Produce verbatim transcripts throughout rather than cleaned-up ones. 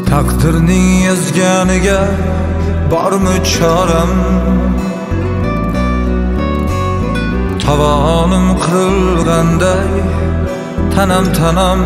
Taqdirning yozganiga bormi choram? Tavonim qirilganday tanam tanam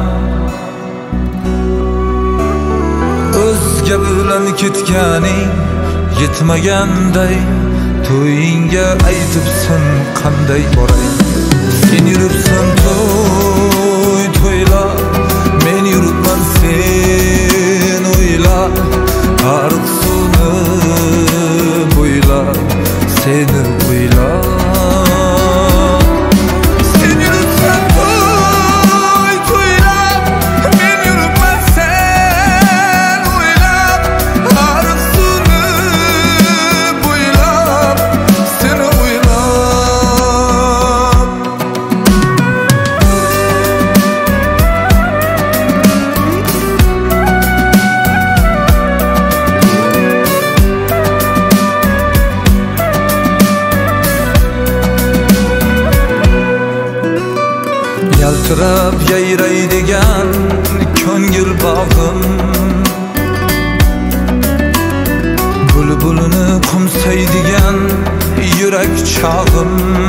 o'zga bilan ketganing yetmaganday to'yingga aytibsan qanday boray? Sen yuribsan to'y to'ylab, men yuribman sen o'ylab, ariq suvni bo'ylab seni o'ylab. Yaltirab yayraydigan ko'ngil bog'im, bulbulini qo'msaydigan yurak chog'im.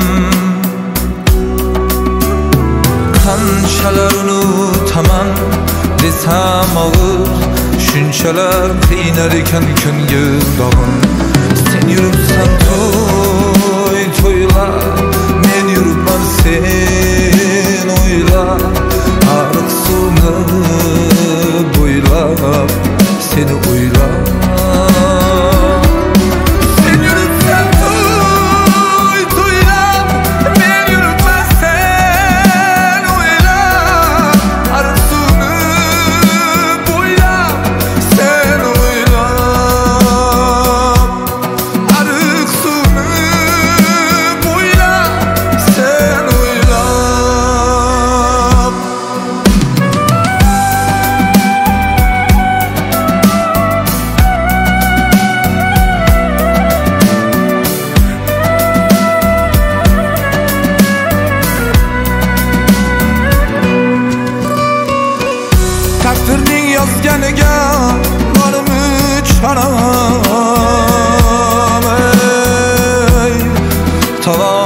Qanchalar unutaman desam og'ir, shunchalar qiynar ekan ko'ngil dog'im. Sen yuribsan to'y to'ylab, men yuribman sen o'ylab, ariq suvni bo'ylab seni o'ylab. Taqdirning yozganiga bormi choram? Ey,